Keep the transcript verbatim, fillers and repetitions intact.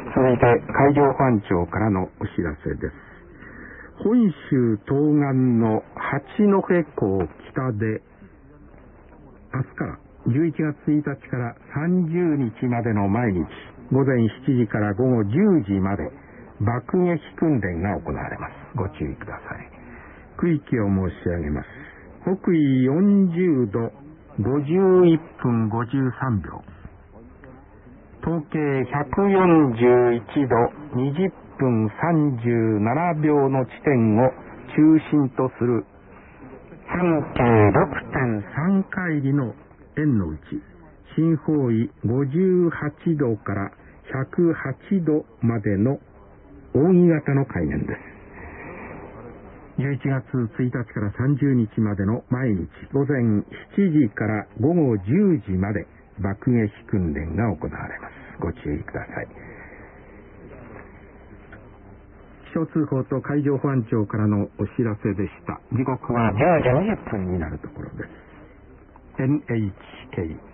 続いて海上保安庁からのお知らせです。本州東岸の八戸港北で明日からじゅういちがつついたちからさんじゅうにちまでの毎日ごぜんしちじからごごじゅうじまで爆撃訓練が行われます。ご注意ください。区域を申し上げます。北緯よんじゅうどごじゅういっぷんごじゅうさんびょう、東経ひゃくよんじゅういちどにじゅっぷんさんじゅうななびょうの地点を中心とする半径 ろくてんさん 海里の円のうち、新方位ごじゅうはちどからひゃくはちどまでの扇形の海面です。じゅういちがつついたちからさんじゅうにちまでの毎日ごぜんしちじからごごじゅうじまで爆撃訓練が行われます。ご注意ください。気象通報と海上保安庁からのお知らせでした。時刻はじゅうじにじゅっぷんになるところです。エヌエイチケー